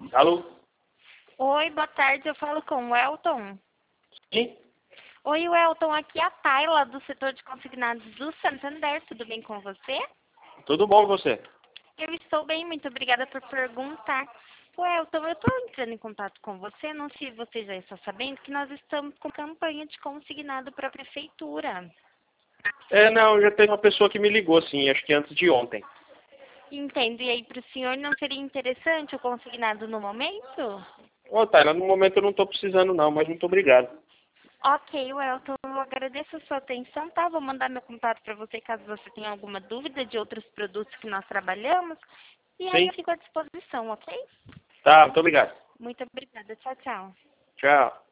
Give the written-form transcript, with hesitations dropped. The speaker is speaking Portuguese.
Alô? Oi, boa tarde, eu falo com o Welton. Sim? Oi, Welton, aqui é a Tayla do setor de consignados do Santander, tudo bem com você? Tudo bom com você? Eu estou bem, muito obrigada por perguntar. Welton, eu estou entrando em contato com você, não sei se você já está sabendo que nós estamos com campanha de consignado para a prefeitura. Não, já teve uma pessoa que me ligou, sim, acho que antes de ontem. Entendo, e aí para o senhor não seria interessante o consignado no momento? Ô, Taila, no momento eu não tô precisando não, mas muito obrigado. Ok, Welton, eu agradeço a sua atenção, tá? Vou mandar meu contato para você caso você tenha alguma dúvida de outros produtos que nós trabalhamos. E aí Sim? eu fico à disposição, ok? Tá, muito obrigado. Muito obrigada. Tchau, tchau. Tchau.